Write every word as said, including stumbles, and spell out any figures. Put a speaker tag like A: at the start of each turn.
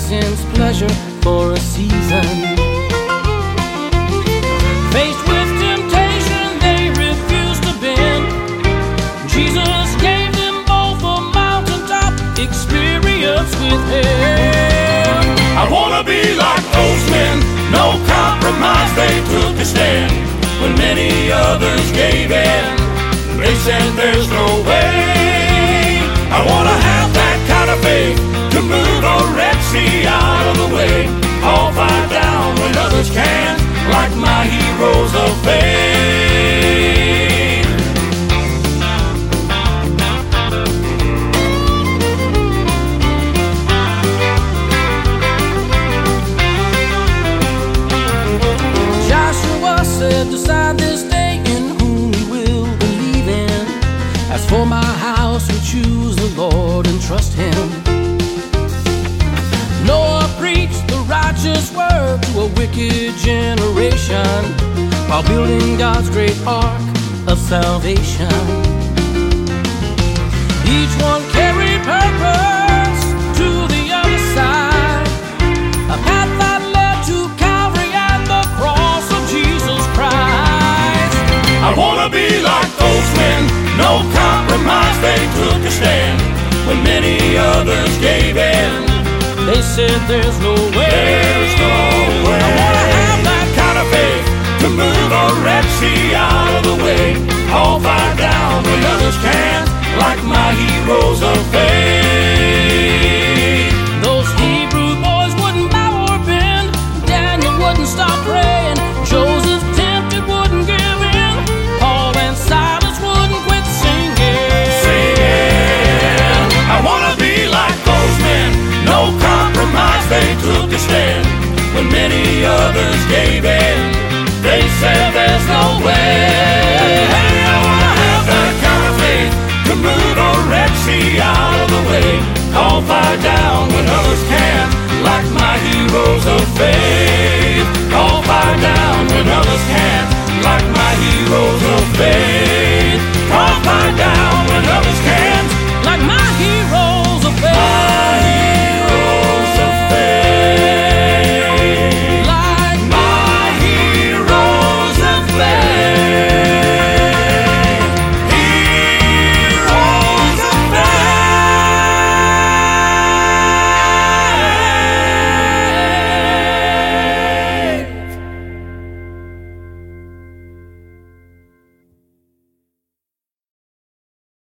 A: sense pleasure for a season. Faced with temptation, they refused to bend. Jesus gave them both a mountaintop experience with him.
B: I wanna be like those men, no compromise, they took a stand. When many others gave in, they said there's no way. I wanna have that kind of faith to move a Red Sea out of the way. I'll fight down when others can't, like my heroes of faith.
A: Joshua said, decide this day in whom you will believe in. As for my house, we choose the Lord and trust him. Noah preached the righteous word to a wicked generation while building God's great ark of salvation. Each one carried purpose to the other side, a path that led to Calvary and the cross of Jesus Christ.
B: I wanna be like those men, no compromise, they took a stand. When many others gave in,
A: they said there's no way.
B: There's no way. I wanna have that kind of faith to move a Red Sea out of the way. I'll fight down when others can't, like my heroes of faith.
A: Those Hebrew boys wouldn't bow or bend. Daniel wouldn't stop praying. Joseph tempted, wouldn't give in. Paul and Silas wouldn't quit singing.
B: Singing. I wanna be like those men, no compromise, they took a stand. When many others gave in, they said there's no way. I wanna have that kind of faith to move a Red Sea out of the way. I'll fight down when others can't, like my heroes of faith.